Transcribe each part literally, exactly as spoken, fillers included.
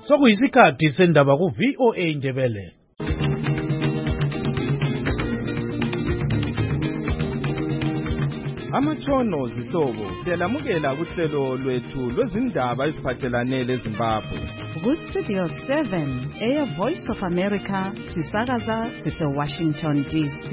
Sokuyisikhathi sendaba ku V O A Ndebele. Amatshono zihlobo siyalamukela kuhlelo lwethu lwezindaba eziphathelane leZimbabwe. Ku Studio seven, Air Voice of America, sisakaza sise Washington D C.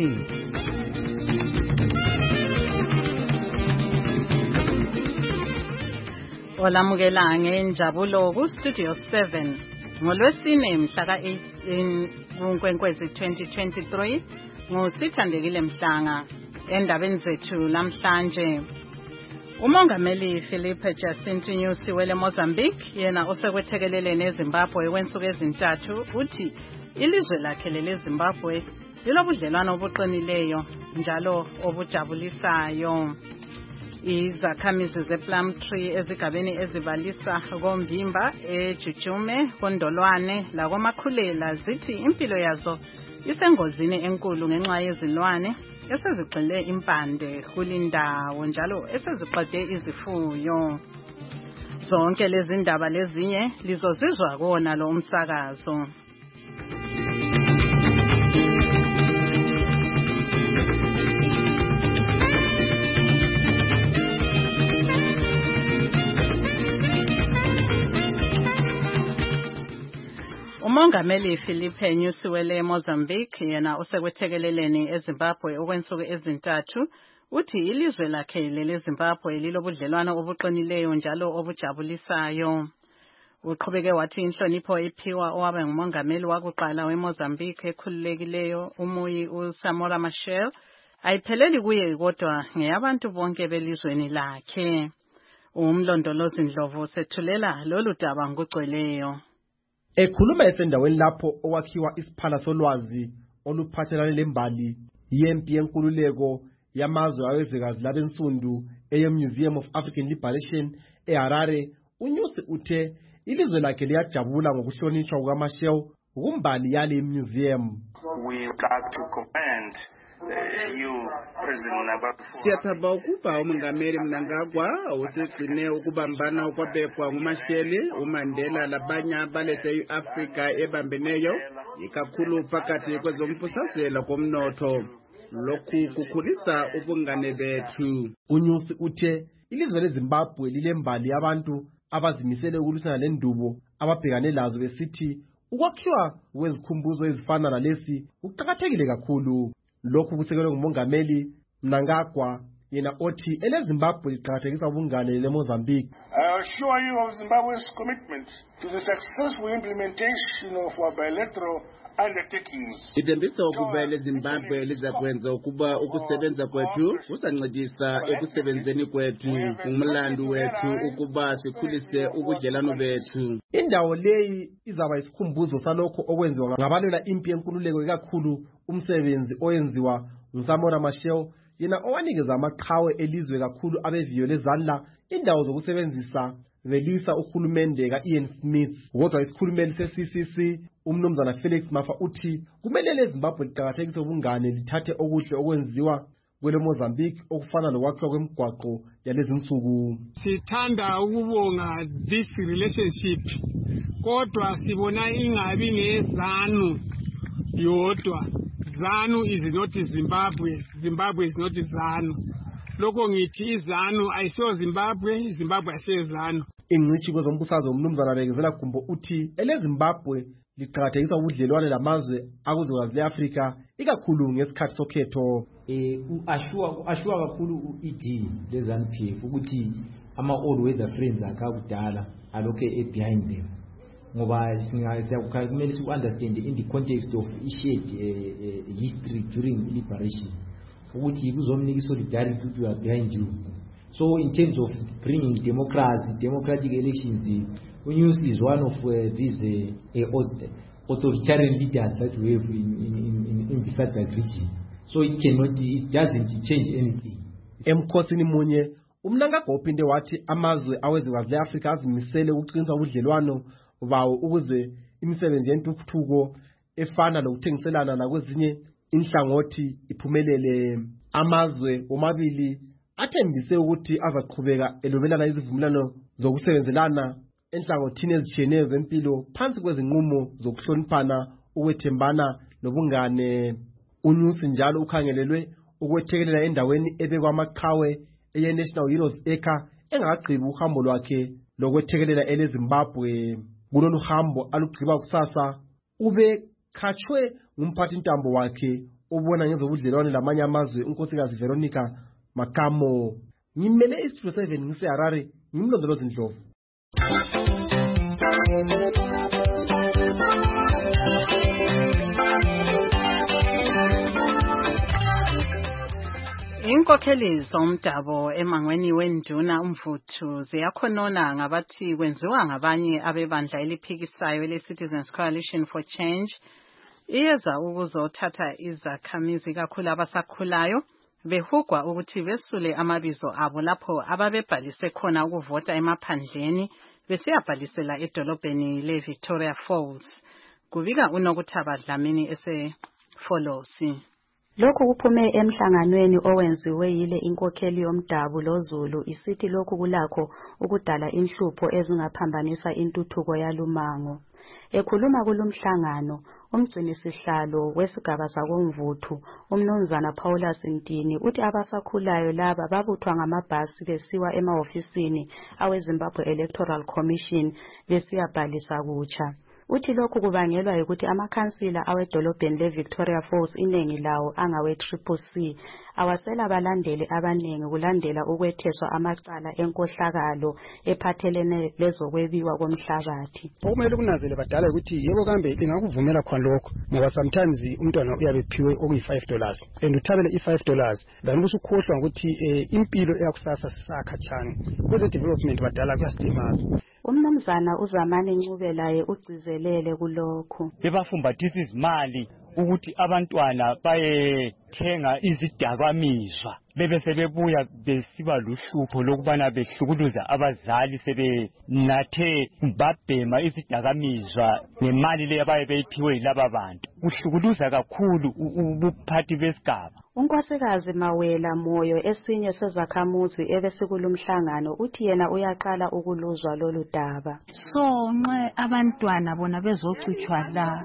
Olamukela ngenjabulo ku Studio seven. NgoLwesine mhla ka eighteen kuNkwenkwezi twenty twenty-three, ngusithandekile Mhlanga. Endabeni zethu lamhlanje, uMongameli Philip Jacinto Nyusi wele Mozambique yena osekwethekelele neZimbabwe kwensuku ezintathu uthi ilizwe lakhe leZimbabwe lilobudlelwano obuqinileyo njalo obujabulisayo. Izakhamizi zePlum Tree ezigabeni ezibalisa koMvimba, eJujume, koNdolwane lakoMakhulela zithi impilo yazo isengozini enkulu ngenxa yezilwane esezigxile impande kulindawo njalo eseziqede izifuyo. Zonke lezi ndaba lezinye lizozizwa kona lo umsakazo. uMongameli Philip Nyusi wele Mozambique yena osekwethekeleleni eZimbabwe okwensuku ezintathu uthi ilizwe lakhe leZimbabwe lilobudlelwano obuqinileyo njalo obujabulisayo. Uqhubeke wathi inhlonipho iphiwa owabe ngumongameli wakuqala weMozambique ekhululekileyo umuyi uSamora Machel ayipheleli kuye kodwa ngeyabantu bonke belizweni lakhe. Umlondolozi Ndlovu sethulela lolu daba ngugcweleyo. Ekhuluma esendaweni lapho okwakhiwa isiphala solwazi oluphathelane lembali yempi yenkululeko yamazwe awezwekazi labensundu eyeMuseum of African Liberation eHarare, uNyusi uthe ilizwe lakhe liyajabula ngokuhlonishwa kukaMachel kumbali yale museum. We would like to commend Uh, you, President Naba. Siyathaba ukuba uMongameli Mnangagwa usigcine ukubambana okwabekwa nguMachel, uMandela labanye abalethe iAfrika ebambeneyo ikakhulu phakathi kwezombusazela komnotho. Lokhu kukhulisa ubungane bethu. uNyusi uthe ilizwe leZimbabwe lilembali yabantu abazimisele ukulwisana lendubo ababhekane lazo besithi ukwakhiwa kwezikhumbuzo ezifana nalesi kuqakathekile kakhulu. Lokhu kusekelwe nguMongameli Mnangagwa yena othi eleZimbabwe liqhakathekisa ubungane leMozambique. I assure you of Zimbabwe's commitment to the successful implementation of our bilateral undertakings. Ithembisa ukuba eleZimbabwe lizakwenza ukuba ukusebenza kwethu kusancedisa ekusebenzeni kwethu ngumlando wethu ukuba sikhulise ubudlelwano bethu. Indawo leyi izaba isikhumbuzo salokho okwenziwa ngabalwela impi yenkululeko ikakhulu umsebenzi oyenziwa nguSamora Machel yena owanikeza amaqhawe elizwe kakhulu abeviyo lezandla indawo zokusebenzisa velisa uhulumende ka-Ian Smith. Kodwa isikhulumeli se-C C C umnumzana Felix Mafa uthi kumele leZimbabwe liqakathekise ubungane lithathe okuhle okwenziwa kwele Mozambique okufana nokwakhiwa kwemigwaqo yalezi nsuku. Sithanda ukubonga this relationship kodwa sibona ingabi ngezanu yodwa. ZANU is not Zimbabwe, Zimbabwe is not ZANU. Lokho ngithi izanu ayisiyo Zimbabwe, Zimbabwe ayisiyo ZANU. Ingcitshi kwezombusazwe umnumzana Bekezela Gumbo uthi eleZimbabwe liqhakathekisa ubudlelwane lamazwe akuzwekazi leAfrika ikakhulu ngesikhathi sokhetho. Eh uashua ashua kakhulu uE D leZANU P F ukuthi ama all weather friends akakudala aloke behind them. Ngoba siyakukhanya kumele si understand in the context of shared uh, uh, history during liberation ukuthi kuzomnika solidarity ukuthi we are behind you. So in terms of bringing democracy, democratic elections, uNyusi is one of uh, these uh, uh, authoritarian leaders that we have in in in, in the southern region. So it cannot, it doesn't change anything. Emkhosini munye uMnangagwa uphinde wathi amazwe awezwekazi leAfrika azimisele ukuqinisa ubudlelwano bawo ukuze imisebenzi yentuthuko efana lokuthengiselana nakwezinye inhlangothi iphumelele. Amazwe omabili athembise ukuthi azaqhubeka elobelana izivumelano zokusebenzelana enhlangothini ezitshiyeneyo zempilo phansi kwezinqumo zokuhloniphana, ukwethembana nobungane. UNyusi njalo ukhangelelwe ukwethekelela endaweni ebekwa amaqhawe eye-National Heroes Acre engakagqibi uhambo lwakhe lokwethekelela eleZimbabwe. Kulolu hambo alugqiba kusasa ube khatshwe ngumphathintambo wakhe obona ngezobudlelwane lamanye amazwe unkosikazi Veronica Makamo. Ngimele iStudio seven ngise-Harare, ngimlondolozi Ndlovu. Inkokheli zomdabo emangweni wenduna umvuthu ziyakhonona ngabathi kwenziwa ngabanye abebandla eliphikisayo ele-Citizens Coalition for Change iyeza ukuzothatha izakhamizi kakhulu abasakhulayo behugwa ukuthi besule amabizo abo lapho ababebhalise khona ukuvota emaphandleni besiyabhalisela edolobheni le-Victoria Falls. Kubika uNokuthaba Dlamini ese-Folosi. Lokhu kuphume emhlanganweni owenziwe yile inkokheli yomdabu loZulu isithi lokhu kulakho ukudala inhlupho ezingaphambanisa intuthuko yalumango. Ekhuluma kulumhlangano, umgcinisihlalo wesigaba sakomvuthu, umnumzana Paulus Ntini uthi abasakhulayo laba babuthwa ngamabhasi besiwa emahofisini aweZimbabwe Electoral Commission besiyabhalisa kutsha. Uthi lokhu kubangelwa ukuthi amakhansila awedolobheni leVictoria Falls iningi lawo angawe-Triple C awasela balandeli abaningi kulandela ukwetheswa amacala enkohlakalo ephathelene lezokwebiwa komhlabathi. Okumele kunazele badala ukuthi yebo kambe ingakuvumela khona lokho ngoba sometimes umntwana uyabe ephiwe okuyi-five dollars and uthabele i-five dollars then usukhohlwa ukuthi impilo eyakusasa sisakhatshana kweze development badala kuyasidimaza. Umnumzana uZamani Ncube laye ugcizelele kulokho. Bebafumbathisa izimali ukuthi abantwana bayethenga izidakamizwa bebe sebebuya besiba luhlupho lokubana behlukuluza abazali sebenathe babhema izidakamizwa ngemali le abaye beyiphiwe laba bantu. Kuhlukuluza kakhulu ubuphathi besigaba. Unkosikazi Mawela Moyo esinye sezakhamuzi ebesikulumhlangano uthi yena uyaqala ukuluzwa lolu daba. So nxa abantwana bona bezocutshwa la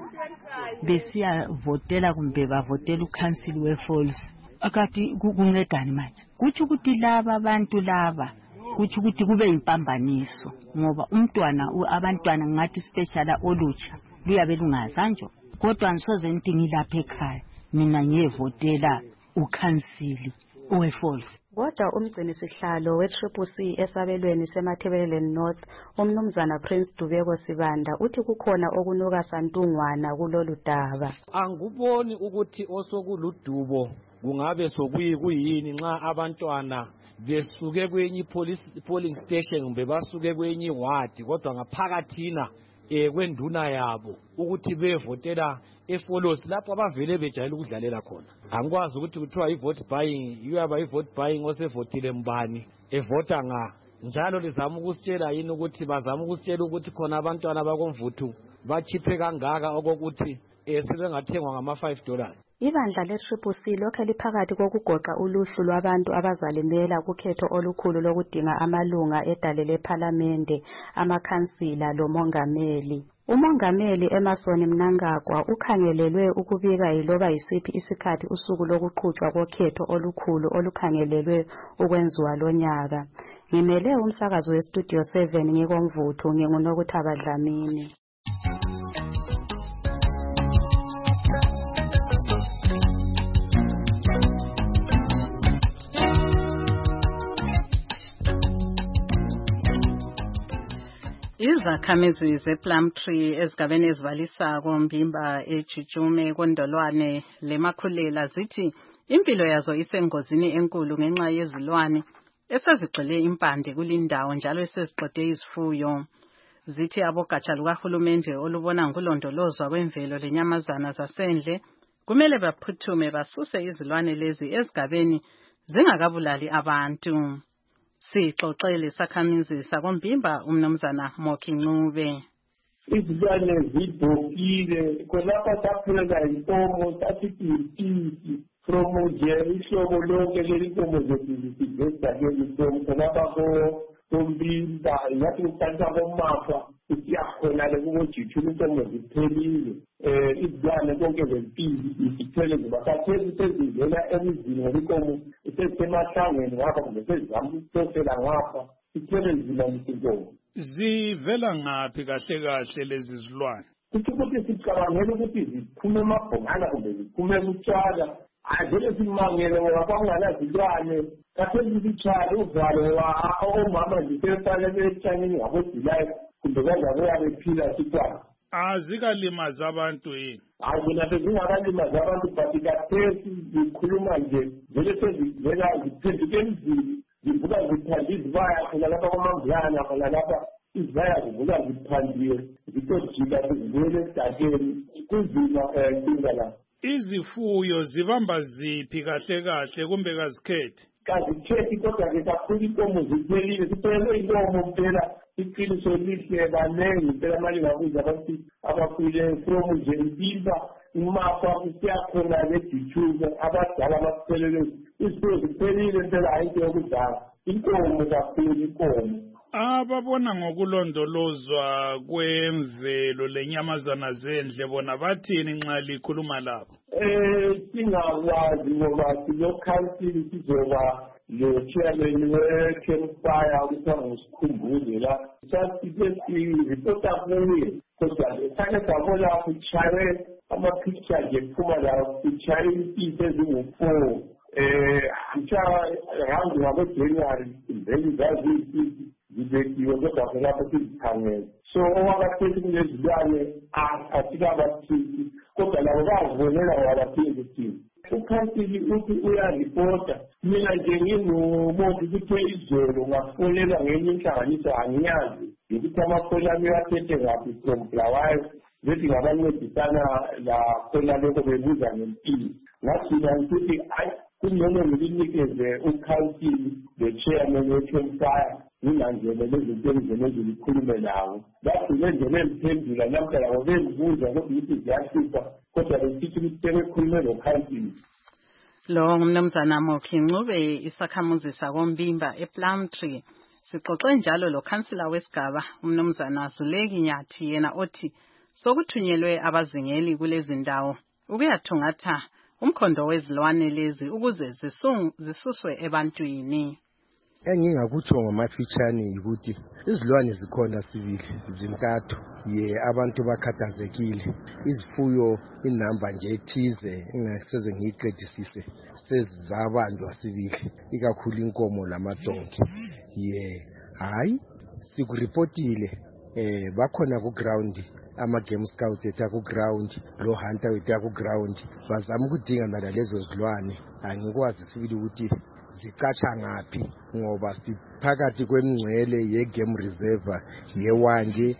besiya votela kumbe bavotela uCouncil weFalls akati kuncedani manje kuthi ukuthi laba abantu laba kuthi ukuthi kube impambaniso ngoba umntwana abantwana ngathi special olutsha luyabe lungazanjo kodwa ngisoze ngithi ngilapha ekhaya mina ngiyevotela uCouncil weFalls. Kodwa umgcinisihlalo we-Triple C esabelweni seMathebeleni North umnumzana Prince Dubeko Sibanda uthi kukhona okunuka santungwana kulolu daba. Anguboni ukuthi osokuludubo kungabe sokuyini nxa abantwana besuke kwenye polling station kumbe basuke kwenye ward kodwa ngaphakathina kwenduna yabo ukuthi bevotela eFalls lapho abavele bejayele ukudlalela khona. Angikwazi ukuthi kuthiwa i-vote buying uyaba i-vote buying osevotile mbani evota nga njalo lizama ukusitshela yini ukuthi bazama ukusitshela ukuthi khona abantwana bakomvuthu bachiphe kangaka okokuthi sebengathengwa ngama-five dollars. Ibandla le-Triple C lokho liphakathi kokugoqa uluhlu lwabantu abazalimela kukhetho olukhulu lokudinga amalunga edale lephalamende, amakhansila lomongameli. Umongameli Emerson Mnangagwa ukhangelelwe ukubika yiloba yisiphi isikhathi usuku lokuqhutshwa kokhetho olukhulu olukhangelelwe ukwenziwa lonyaka. Ngimele umsakazo weStudio seven ngikomvuthu nginguNokuthaba Dlamini. Izakhamizi zePlumtree ezigabeni ezivalisako Mbimba eJujume Kondolwane leMakhulela zithi impilo yazo isengozini enkulu ngenxa yezilwane esezigcile impande kulindawo njalo eseziqede izifuyo. Zithi abogatsha lukahulumende olubona ngolondolozwa kwemvelo lenyamazana zasendle kumele baphuthume basuse izilwane lezi ezigabeni zingakabulali abantu. Sixoxele sakhamizi sakoMbimba umnumzana Moki Ncube. Izilwane zibhokile khonapha sapheka inkomo sasithi impisi from nje ihlobo lonke lelinkomo zethu zizigabeni khonapha kombimba ngathi ukuqalisa komafa siyakhona le ukujithula inkomo ziphelile eh izilwane konke zempilo sithele zibasathezi sezivela emizini ngokukomo isesemahlangeni ngapha kumbe sezizama ukusosela ngapha sithele nzima izinkomo zivela ngaphi kahle kahle lezi zilwane kuthi ukuthi sicabangela ukuthi ziphume emabhongana kumbe ziphume kutshwala avele simangele ngoba kwanganasilwane kathesi sitshwala uvalo omama zisefane betshanini ngabodilayo kumbe kangabuya bephila sitshwala azikalimazi abantu yini hayi mina bezingakalimazi abantu but kathesi zikhuluma nje vele sezivela ziphenduke emzini zivuka ziphande izibaya khona lapha kwamambulana khona lapha izibaya zivuka ziphandiwe zitojika zivele esidakeni kunzima um inga la izifuyo zibamba ziphi kahle kahle kumbe kazikhethi kazikhethi kodwa-ke kakhulu inkomo ziphelile siphelele inkomo mpela iqiniso lihle banengi mpela manje ngabuza abantu abakhule from nje impimba umafa kusiyakhonaledithuka abadala abasiphelele izifuyo ziphelile mpela hayi into yokudlala inkomo kakhulu inkomo ababona ngokulondolozwa kwemvelo lenyamazana zendle bona bathini nxa likhuluma lapho eh singakwazi ngoba silokhansili sizoba le-chairman we-campfire kuthiwa ngusikhumbuze la sasike siripota kuye kodwa sake sabona kuchaye ama-picture nje kuphuma la kuchaye impisi ezingu-four um mhla round ngabo-january vele zaziyipisi zibekiwe kodwa khonapho sizikhangele so owakathethi kulezilwane asikabathisi kodwa labo bazibonela wabaphinde thina ukhansili uthi uyaripota mina nje ngingumuntu kuthe izolo ngafonelwa ngenye inhlanganiso angiyazi ukuthi amafoni ami athethe ngaphi from Bulawayo bethi ngabancedisana la khona lokho bebuza ngempilo ngathina ngithi hayi kungcono ngilinikeze ukhansili the chairman we-campfire ngingangene lezinto engizele ngilikhulume lawo bagcine nje bemphendula namhla labo bengibuza kodwa ukuthi ziyahlupha kodwa besithi ukuthi sebekhulume nokhansili lo ngumnumzana Mokhi Ncube isakhamuzi sakombimba ePlumtree sixoxe njalo lo khansila wesigaba umnumzana Zuleki Nyathi yena othi sokuthunyelwe abazingeli kulezi ndawo ukuyathungatha umkhondo wezilwane lezi ukuze zisuswe ebantwini engingakutsho ngamafitshane ukuthi izilwane zikhona sibili zintathu ye abantu bakhathazekile izifuyo inamba nje ethize engaseze ngiyiqedisise sezizabanjwa sibili ikakhulu inkomo lamadonki ye hayi sikuripotile eh bakhona ku ground ama game scouts etha ku ground lo hunter wetha ku ground bazama ukudinga mara lezo zilwane angikwazi sibili ukuthi zicatsha ngaphi ngoba siphakathi kwemngcele ye game reserve yewanje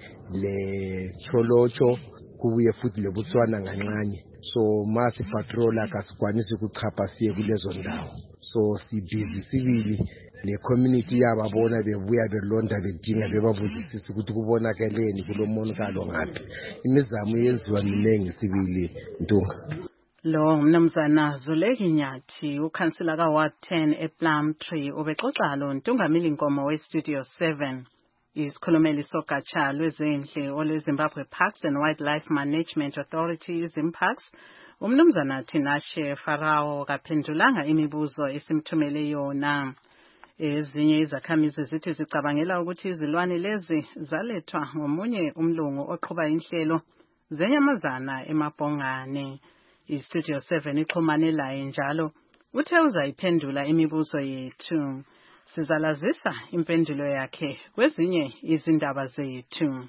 le Cholocho kubuye futhi leBotswana ngancane so masi patrol akasikwanisi ukuchapha siye kulezo ndawo so sibhizi sibili le community yababona bebuya belonda bedinga bebabuzisisa ukuthi kubonakeleni kulomonakalo ngaphi imizamo yenziwa minengi sibili Ntunga lo mnumzana Zuleki Nyathi ukhansila ka Ward ten ePlumtree ubexoxa lo Ntungamili Nkomo we Studio seven isikhulumeli sogatsha lwezendle olweZimbabwe Parks and Wildlife Management Authority Zimparks umnumzana Tinashe Farao kaphendulanga imibuzo esimthumele yona ezinye izakhamizi zithi zicabangela ukuthi izilwane lezi zalethwa ngomunye umlungu oqhuba inhlelo zenyamazana emabhongane iStudio seven ixhumane laye njalo uthe uzayiphendula imibuzo yethu sizalazisa impendulo yakhe kwezinye izindaba zethu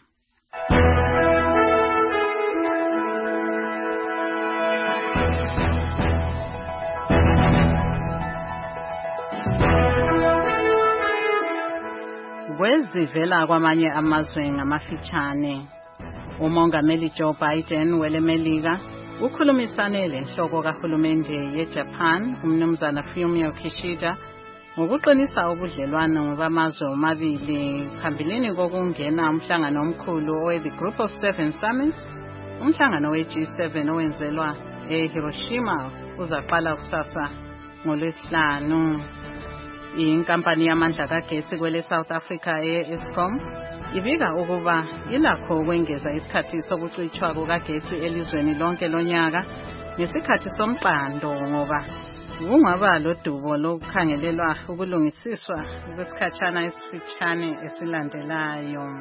kwezivela kwamanye amazwe ngamafitshane umongameli Joe Biden welemelika ukhulumisane lenhloko kahulumende yeJapan umnumzana Fumio Kishida ngokuqinisa ubudlelwano bamazwe omabili phambilini kokungena umhlangano omkhulu owe the Group of Seven Summit umhlangano we G seven owenzelwa eHiroshima uzaqala kusasa ngoLwesihlanu Inkampani yamandla kagesi kwele South Africa e-Eskom ibika ukuba ilakho ukwengeza isikhathi sokucitshwa kukagesi elizweni lonke lonyaka ngesikhathi somqando ngoba kungaba lodubo lokukhangelelwa ukulungisiswa kwesikhatshana esifitshane esilandelayo.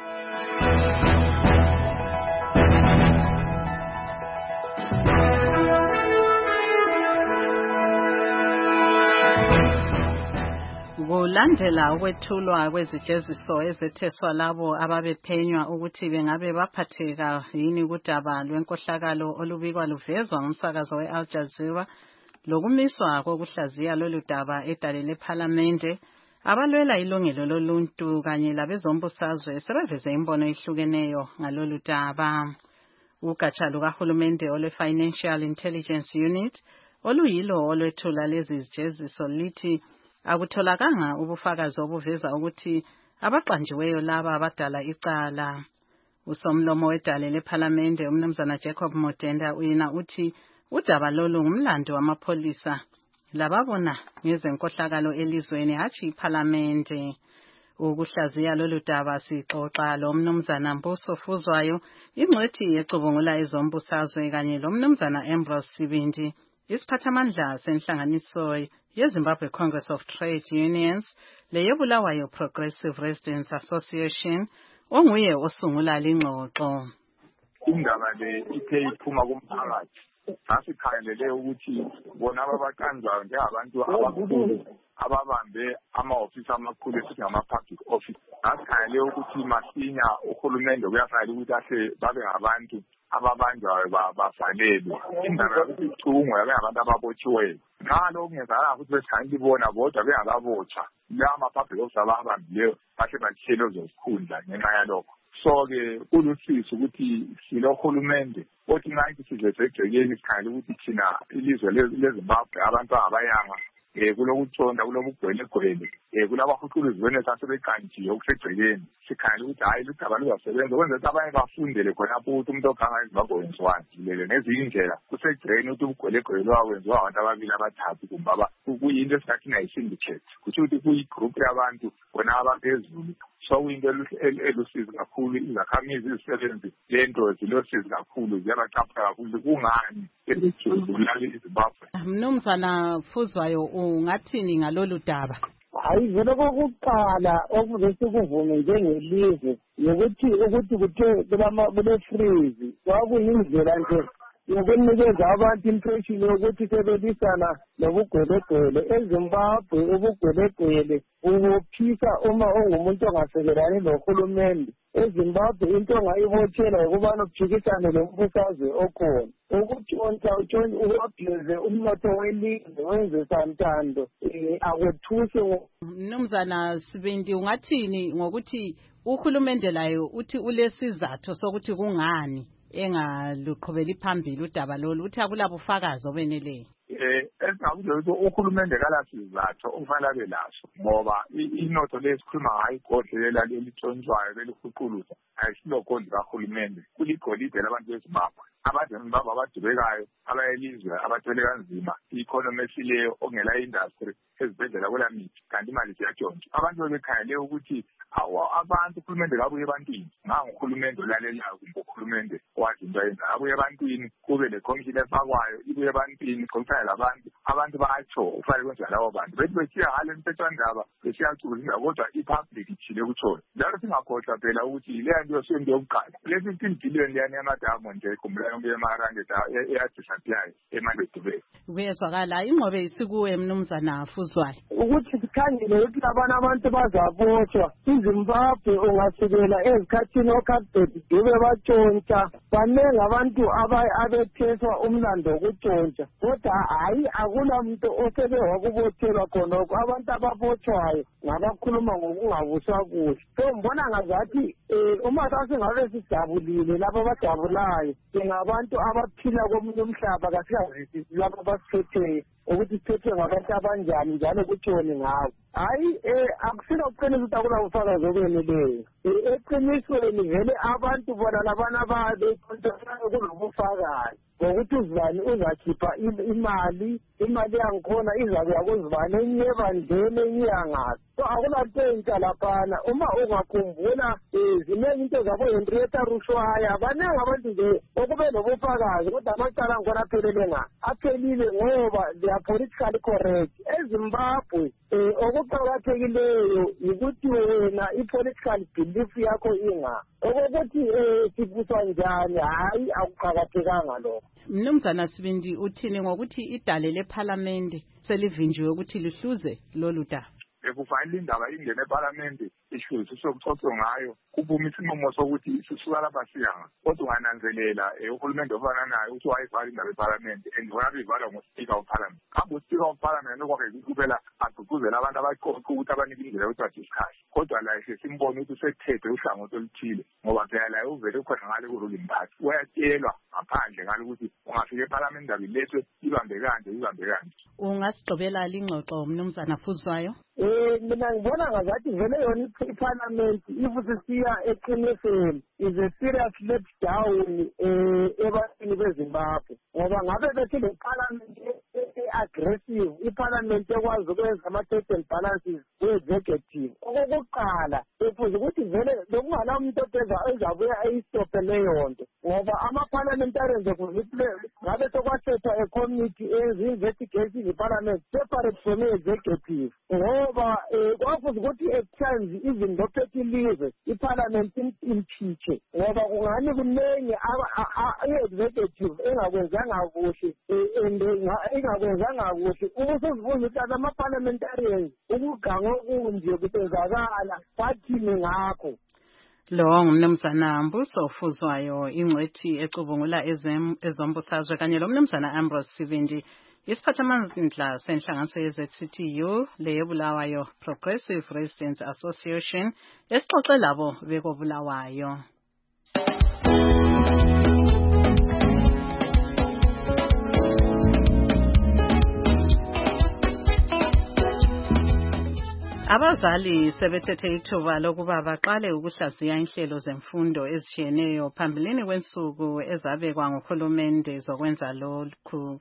Kulandela ukwethulwa kwezijeziso ezetheswa labo ababephenywa ukuthi bengabe baphatheka yini kudaba lwenkohlakalo olubikwa luvezwa ngumsakazo we-Al Jazeera lokumiswa kokuhlaziya lolu daba edale lephalamende, abalwela ilungelo loluntu kanye labezombusazwe sebeveze imbono ehlukeneyo ngalolu daba. Ugatsha lukahulumende olwe-Financial Intelligence Unit oluyilo olwethula lezi zijeziso lithi akutholakanga ubufakazi obuveza ukuthi abaqanjiweyo laba abadala icala. Usomlomo wedale lephalamende umnumzana Jacob Motenda uyina uthi udaba lolu ngumlando wamapholisa lababona ngezenkohlakalo elizweni hatshi iphalamende. Ukuhlaziya lolu daba sixoxa lo mnumzana Mbuso Fuzwayo ingcwethi yecubungula ezombusazwe kanye lo mnumzana Ambrose Sibindi isiphathamandla senhlanganiso yeZimbabwe Congress of Trade Unions leyebulawayo Progressive Residents Association onguye osungula lingxoxo. Indaba le ithe iphuma kumphakathi sasikhangelele ukuthi bona ababaqanjwayo njengabantu abakhulu ababambe ama-ofisi amakhulu esithi ngama-public office. Sasikhangelele ukuthi masinya uhulumende kuyafanele ukuthi ahle babe ngabantu ababanjwayo bavalelwe. Indaba yokuthi icungwe yabe ngabantu ababotshiweyo. Nxa lokhu kungenzakala ukuthi besikhangelele ibona bodwa bengakabotshwa lawa ma-public office ababambileyo bahle batshelwe zozikhundla ngenxa yalokho. So-ke kulusizo ukuthi silohulumende othi ngathi size segcekeni sikhangele ukuthi thina ilizwe leZimbabwe abantu abayanga eh kulokutshonda kulobugwelegwele eh kulabahuquluzweni esasebekanjiwe okusegcekeni sikhangele ukuthi hayi ludaba luzasebenza kwenza ukuthi abanye bafundele khonapho ukuthi umuntu oganga iZimbabwe wenziwani lele nezinye indlela kusegcekeni ukuthi ubugwelegwele lwawenziwa abantu ababili abathathu kumbe kuyinto esingathi nayi-syndicate kuthi ukuthi kuyigroup yabantu bona abaphezulu. So kuyinto elusizi kakhulu izakhamizi izisebenzi lento zilosizi kakhulu ziyabacapha kakhulu kungani ezijululale iZimbabwe. Mnumzana Fuzwayo ungathini ngalolu daba? Hayi vele kokuqala okuze sikuvume njengelizwe ukuthi ukuthi kuthe kule freeze kwakuyindlela nje yokunikeza abantu impression yokuthi sebelisana nobugwelegwele eZimbabwe. Ubugwelegwele ubuphisa uma ungumuntu ongasekelani nohulumende. eZimbabwe into ongayibotshela ukubana uphikisane lombusazwe okhona ukutshontsha utshontshe uwabheze umnotho welizwe wenze santando akwethuse. Mnumzana Sibindi ungathini ngokuthi uhulumende layo uthi ulesizathu sokuthi kungani engaluqhubeli phambili udaba lolu uthi akulabufakazi obeneleyo? Eh esingakuthi ukuthi uhulumende kalasizathu okufanele abe laso ngoba inotho lesikhuluma ngayo igodle lelitshontshwayo lelihuquluza ayisilogodle kahulumende kuligolide labantu beZimbabwe. Abantu beZimbabwe abadubekayo abayelizwe abathwele kanzima i-economy esileyo ongela industry ezibhedlela kwelamithi kanti imali ziyatshontshwa. Abantu bebekhangele ukuthi abantu uhulumende kabuye ebantwini nganga uhulumende olalelayo kumbe uhulumende owazi into ayenza abuye ebantwini kube le-commission efakwayo ibuye ebantwini xoxisane labantu abantu batsho ufanele kwenza labo bantu bethi beshiya ngale mphethwandaba besiyacuza kodwa i-public ithile kutshona. Njalo singakhohlwa phela ukuthi leya nto yosento yokuqala le fifteen billion leyani yamadiamond ekhumbula yonke yemarandi eyadisappear eMandebele. Kuyezwakala inqobe isikuwe Mnumzana Fuzwayo ukuthi sikhangele ukuthi labana abantu bazabotshwa. iZimbabwe ungasukela ezikhathini okade dube batshontsha banengi abantu abetheswa umlando wokutshontsha kodwa hayi akula muntu osebe wakubotshelwa khonokho. Abantu ababotshwayo ngabakhuluma ngokungabuswa kuhle. So mbona ngazathi uma sasingabe sijabulile labo abajabulayo singabantu abaphila komunye umhlaba kasingazisisi labo abasiphetheyo ukuthi sithethwe ngabantu abanjani njalo kutshoni ngabo. Hayi akusilo kuqinisa ukuthi akulabufakazi obweneleyo. eqinisweni vele abantu bona labana babekontrolayo kunobufakazi ngokuthi uzibani uzakhipha imali imali yangikhona izakuya kuzibani enye ebandleni enye yangazi so akulanto entsha laphana uma ungakhumbula ziningi into zabo-Henrietta Rushwaya baningi abantu nje okube nobufakazi kodwa amacala ngikhona aphelele nga aphelile ngoba they are politically correct eZimbabwe um okuqakathekileyo yikuthi wena i-political belief yakho inga okokuthi um sibuswa njani hhayi akuqakathekanga lokho. Mnumzana Sibindi uthini ngokuthi idale lephalamende selivinjiwe ukuthi lihluze lolu daba? Ekufanele indaba ingene eParliament issues sokuxoxwa ngayo kuphume isinqumo sokuthi sisuka lapha siyanga kodwa ungananzelela uhulumende ofana nayo uthi wayivala indaba eParliament and wona ivalwa nguSpeaker of Parliament kambe uSpeaker of Parliament nokwake kuphela agqugquzela abantu abayiqoqa ukuthi abanike indlela yokuthi badiscuss kodwa la simbona ukuthi usethethe uhlangothi oluthile ngoba phela la uvele ukhona ngale ku-ruling party uyatshelwa ngaphandle ngalo ukuthi ungafika eParliament indaba ilethwe ibambe kanje ibambe kanje. Ungasigqibela lingxoxo Mnumzana Fuzwayo? Eh mina ngibona ngazathi vele yona iParliament if sisiya eqinisweni is a serious let down eh ebantwini beZimbabwe ngoba ngabe bethi le Parliament aggressive iParliament ekwazi ukwenza ama-checks and balances we-executive okokuqala efuze ukuthi vele bekungala umuntu ezabuya ayistophe leyo nto ngoba ama-parliamentarians ekuziple ngabe sokwasethwa a-committee ezi-investigation i-parliament separate from i-executive ngoba um kwafuze ukuthi at times even lophethe ilizwe iParliament impeache ngoba kungani kuningi i-executive engakwenzanga kuhle and ingakwenzanga kuhle ubusuzibuza ukuthi ama-parliamentarians ukuganga okunje kutenzakala bathini ngakho. Lo ngumnumzana Mbuso Fuzwayo ingcwethi ecubungula ezombusazwe kanye lo mnumzana Ambrose Sibindi isiphathamandla senhlanganiso ye-Z C T U leyo Bulawayo Progressive Residents Association esixoxe labo beko Bulawayo. Abazali sebethethe ithuba lokuba baqale ukuhlaziya inhlelo zemfundo ezishiyeneyo phambilini kwensuku ezabekwa nguhulumende zokwenza lokhu.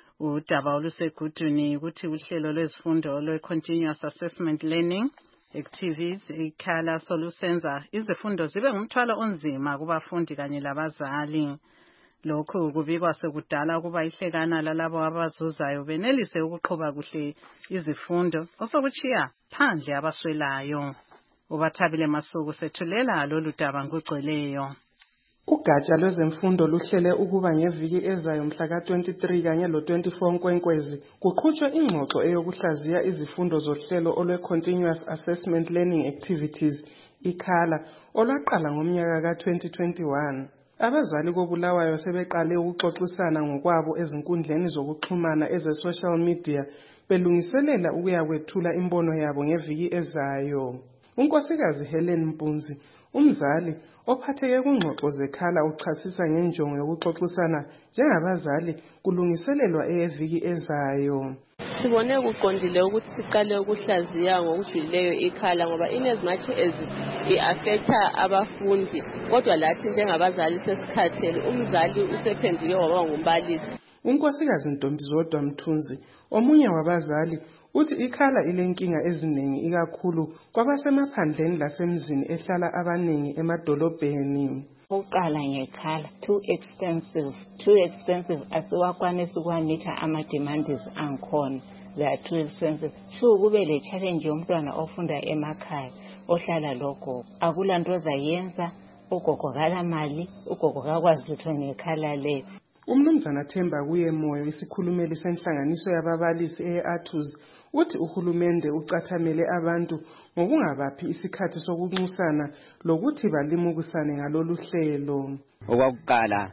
Udaba oluseguduni ukuthi uhlelo lwezifundo lwe-Continuous Assessment Learning Activities ikhala solusenza izifundo zibe ngumthwalo onzima kubafundi kanye labazali. Lokhu kubikwa sekudala ukuba ihlekana lalabo abazuzayo benelise ukuqhuba kuhle izifundo osokuchiya phandle abaswelayo. Ubathabile Masuku sethulela lolu daba ngugcweleyo. Ugatsha lwezemfundo luhlele ukuba ngeviki ezayo mhla ka twenty-three kanye lo twenty-four Nkwenkwezi kuqhutshwe ingxoxo eyokuhlaziya izifundo zohlelo olwe Continuous Assessment Learning Activities ikhala olwaqala ngomnyaka ka twenty twenty-one. Abazali koBulawayo sebeqale ukuxoxisana ngokwabo ezinkundleni zokuxhumana eze-social media belungiselela ukuya kwethula imbono yabo ngeviki ezayo. Unkosikazi Helen Mpunzi, umzali ophatheke kungxoxo zekhala uchasisa ngenjongo yokuxoxisana njengabazali kulungiselelwa eyeviki ezayo. Sibone kuqondile ukuthi siqale ukuhlaziya ngokujulileyo ikhala ngoba inasmuch as i-affecta abafundi kodwa lathi njengabazali sesikhathele umzali usephendike waba ngumbalisi. Unkosikazi Ntombizodwa Mthunzi omunye wabazali uthi ikhala ilenkinga eziningi ikakhulu kwabasemaphandleni lasemzini ehlala abaningi emadolobheni. Uqala ngekhala too expensive too expensive asiwakwanisi ukwamitha ama-demands angikhona they are too expensive so kube le challenge yomntwana ofunda emakhaya ohlala logogo akulanto ozayenza ugogo kala mali ugogo kakwazi lutho ngekhala leyo. Umnumzana Themba kuye moyo isikhulumeli senhlanganiso yababalisi e-Athuz uthi uhulumende ucathamele abantu ngokungabaphi isikhathi sokunxusana lokuthi balimukisane ngalolu hlelo. Okwakuqala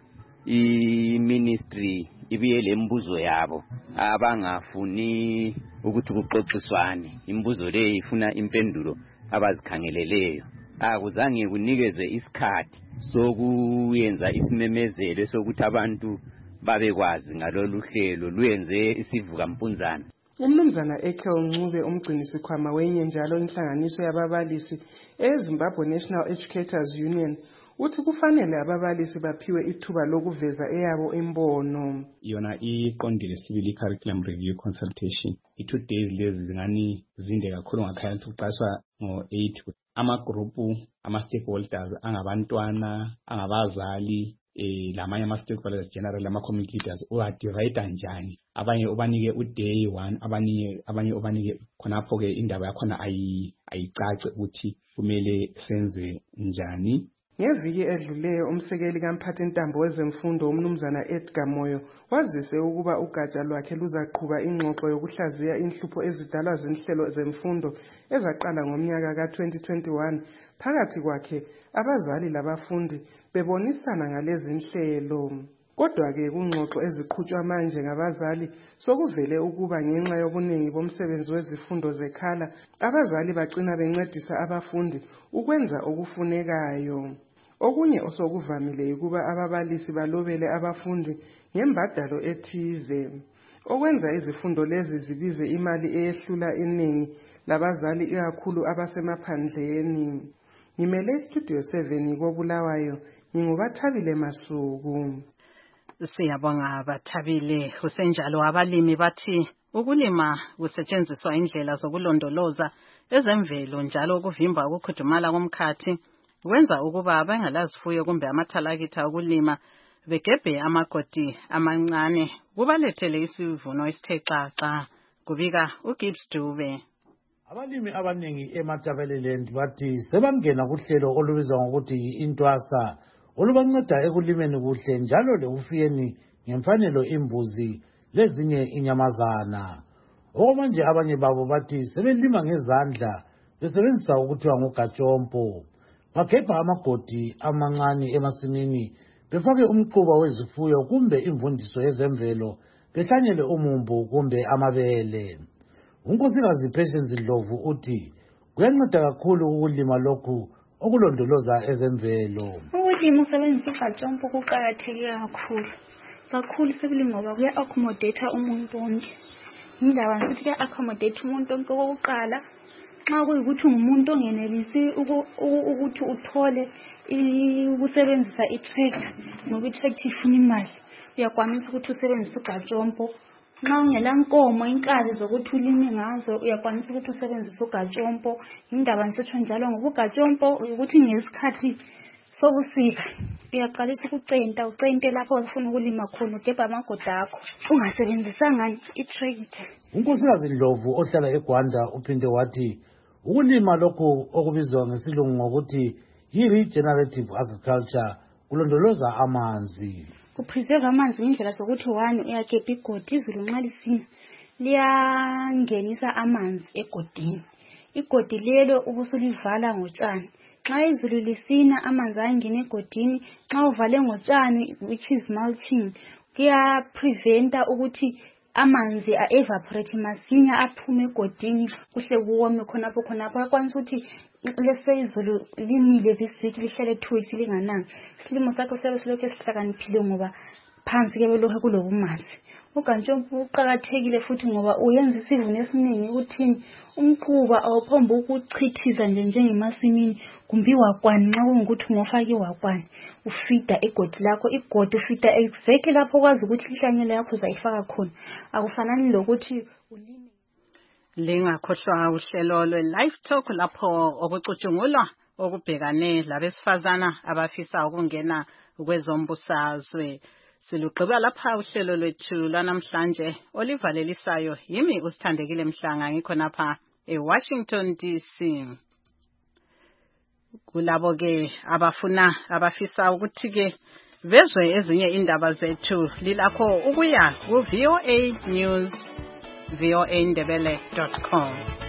i-ministry ibiye lembuzo yabo abangafuni ukuthi kuxoxiswane imbuzo le ifuna impendulo abazikhangeleleyo. Akuzange kunikezwe isikhathi sokuyenza isimemezelo sokuthi abantu babekwazi ngalolu hlelo lwenze isivuka mpunzana. Umnumzana Ekel Ncube umgcinisikhwama wenye njalo inhlanganiso yababalisi eZimbabwe National Educators Union uthi kufanele ababalisi baphiwe ithuba lokuveza eyabo imbono. Yona iqondile sibili curriculum review consultation. I-two days lezi zingani zinde kakhulu ngakhaya ukuqashwa ngo eight amagrupu ama-stakeholders angabantwana angabazali eh lamanye ama-stakeholders general ama-community leaders uwadivide njani abanye ubanike u-day one abanye abanye ubanike khonapho ke indaba yakhona ayicace ukuthi kumele senze njani. Ngeviki edluleyo umsekeli kamphathintambo wezemfundo umnumzana Edgar Moyo wazise ukuba ugatsha lwakhe luzaqhuba ingxoxo yokuhlaziya inhlupho ezidalwa zinhlelo zemfundo ezaqala ngomnyaka ka twenty twenty-one phakathi kwakhe abazali labafundi bebonisana ngalezi nhlelo. Kodwa ke kungxoxo eziqhutshwa manje ngabazali sokuvele ukuba ngenxa yobuningi bomsebenzi wezifundo zekhala abazali bagcina bencedisa abafundi ukwenza okufunekayo. Okunye osokuvamile ukuba ababalisi balobele abafundi ngembadalo ethize okwenza izifundo lezi zibize imali eyehlula iningi labazali ikakhulu abasemaphandleni. Ngimele Studio seven koBulawayo ngingubathabile Masuku. Siyabonga Bathabile. Kusenjalo abalimi bathi ukulima kusetshenziswa indlela zokulondoloza ezemvelo njalo ukuvimba ukukhudumala komkhathi kwenza ukuba abangalazifuyo kumbe amathalakitha okulima begebhe amagodi amancane kubalethele isivuno esithe xaxa. Kubika uGibbs Dube. Abalimi abaningi eMatabeleland bathi sebangena kuhlelo olubizwa ngokuthi intwasa olubanceda ekulimeni kuhle njalo lekufuyeni ngemfanelo imbuzi lezinye inyamazana. Okwamanje abanye babo bathi sebelima ngezandla besebenzisa ukuthiwa ngogajompo. Bagebha amagodi amancane emasimini befake umquba wezifuyo kumbe imvundiso yezemvelo behlanyele umumbu kumbe amabele. Unkosikazi Patience Ndlovu uthi kuyanceda kakhulu ukulima lokhu okulondoloza ezemvelo. Ukulima usebenzisa ugajompo kuqakatheke kakhulu. Kakhulu sebili ngoba kuya accommodate umuntu wonke. Indaba ngithi kuya accommodate umuntu wonke okokuqala. Xa kuyikuthi umuntu ongenelisi ukuthi uthole ukusebenzisa i-tractor ngoba i-tractor ifuna imali uyakwanisa ukuthi usebenzise ugajompo. Nxa ungela nkomo inkazi zokuthi ulime ngazo uyakwanisa ukuthi usebenzise ugajompo. Indaba ngisetsho njalo ngoba ugajompo ukuthi ngesikhathi sobusika uyaqalisa ukucenta ucente lapho ufuna ukulima khona ugebha amagodi akho ungasebenzisanga i-tractor. Unkosikazi Ndlovu ohlala eGwanda uphinde wathi ukulima lokhu okubizwa ngesilungu ngokuthi yi-regenerative agriculture kulondoloza amanzi. Kupreserve amanzi indlela sokuthi one uyagebha igodi izulu nxa lisina liyangenisa amanzi egodini. Igodi lelo ubusulivala ngotshani. Xa izulu lisina amanzi ayangena egodini. Xa uvale ngotshani which is mulching kuya preventa ukuthi amanzi a-evaporate masinya aphume egodini kuhle kuwome khonapho khonapho akwanisa ukuthi lese izulu linile this week lihlele two weeks lingananga isilimo sakho siyabe silokhu esihlakaniphile ngoba phansi ke belokho kulobumanzi. Ugajompo uqakathekile futhi ngoba uyenza isivuno esiningi ukuthini umquba awuphomba ukuchithiza nje njengemasimini kumbe wakwani nxa kungukuthi ngofaka iwakwani ufida egodi lakho igodi ufida exactly lapho kwazi ukuthi ihlanyelo yakho uzayifaka khona akufanani lokuthi ulime. Lingakhohlwa uhlelo lwe-Live Talk lapho okucutshungulwa okubhekane labesifazana abafisa ukungena kwezombusazwe. Silugqiba lapha uhlelo lwethu lanamhlanje olivalelisayo yimi usithandekile Mhlanga ngikho napha eWashington D C. Kulabo ke abafuna abafisa ukuthi ke vezwe ezinye indaba zethu lilakho ukuya ku V O A News V O A Ndebele dot com.